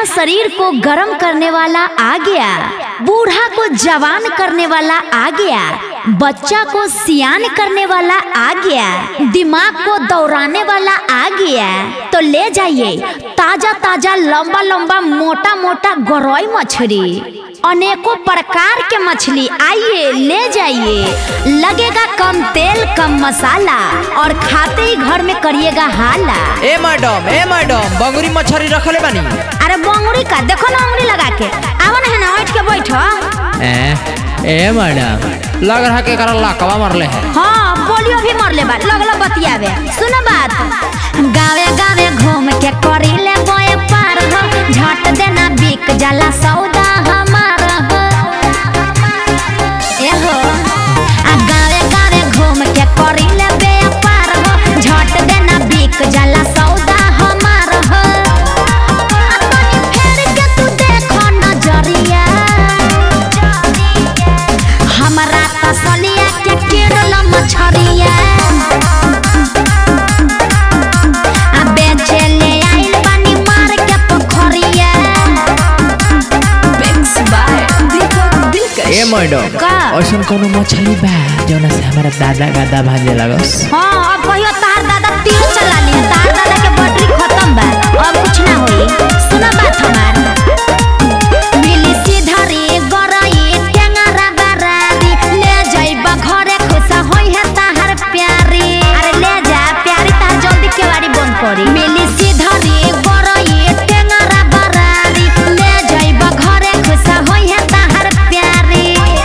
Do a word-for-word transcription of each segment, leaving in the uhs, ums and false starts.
ठंडा शरीर को गर्म करने वाला आ गया, बूढ़ा को जवान करने वाला आ गया, बच्चा को सियान करने वाला आ गया, दिमाग को दौड़ाने वाला आ गया। तो ले जाइए ताजा ताजा लंबा लंबा मोटा मोटा गरई मछली, अनेकों प्रकार के मछली, आइए ले जाइए। लगेगा कम तेल कम मसाला और खाते ही घर में करिएगा हाला। ए मैडम ए मैडम बंगुरी मछली रखले बानी। अरे बंगुरी का देखो ना, उंगली लगा के आवन है ना, उठ के बैठो। ए ए मैडम लग रहा के करला कवा मरले है। हाँ पोलियो भी मरले बा, लगलो बतियावे। सुनो बात, गावे गावे घूम के करिले बोए पार हो, झट देना बिक जाला सौदा हमारा हो। ए हो आ गावे गावे घूम के करिले बे पार हो, झट देना बिक जाला सौदा हमारा हो। अपनी फेर के तू देखो नजरिया, हमरा तसलिया के केरला मछरिया। ए मैडम ऐसा कोनो मछली बा जौना से हमारा दादा गादा भाजे लगस? हाँ अब कहियो तार दादा तीर चला ली, तार दादा के बैटरी खत्म बा, अब कुछ ना होई। सुना बात हमार, मिली सीधरी गरई टेंगरा बरारी, ले जाइबा घरे खुशा होई है ताहर प्यारी। अरे ले जा प्यारी, तार जल्दी केवाड़ी बंद करी। मिली सीधरी गरई टेंगरा बरारी, ले जाइबा घरे खुशा होई है ताहर प्यारी।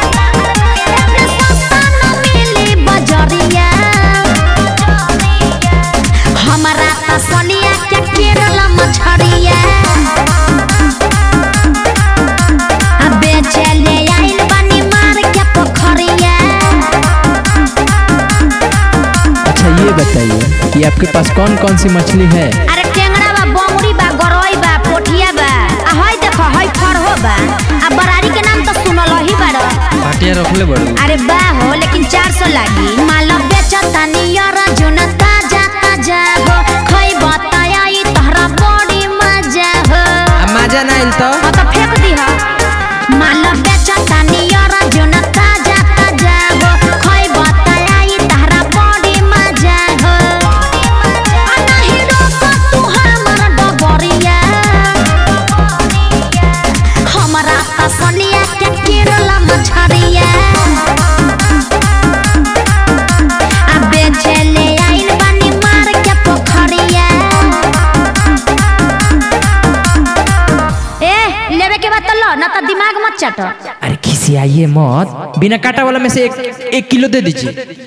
हमारा तसलिया के केरला मछरिया, अब चले आइल बनी मार के पोखरिया। अच्छा ये बताइए कि आपके पास कौन कौन सी मछली है? अरे टेंगरा बा, बंगुरी बा, गरई बा, पोठिया बा, आ हई देखो हई फरहो बा, आ बरारी के नाम तो सुनल ही बारो। पाटिया रखले बड़ू? अरे बा हो लेकिन चार सौ लागी। माल बेचता नियर जुन ताजा ताजा हो, खई बताई तहरा बड़ी मजा हो। मजा ना आइल तो हाँ तो फेंक दी हो। माल बेचता नियर जुन ताजा ताजा हो, खई बताई तहरा बड़ी मजा हो। आ नहीं रोको तू हमर डगरिया, हमरा तसलिया के केरला मछरिया। ना तो दिमाग मत चाटो। अरे खिसियाइए मत, बिना काटा वाला में से एक, एक किलो दे दीजिए।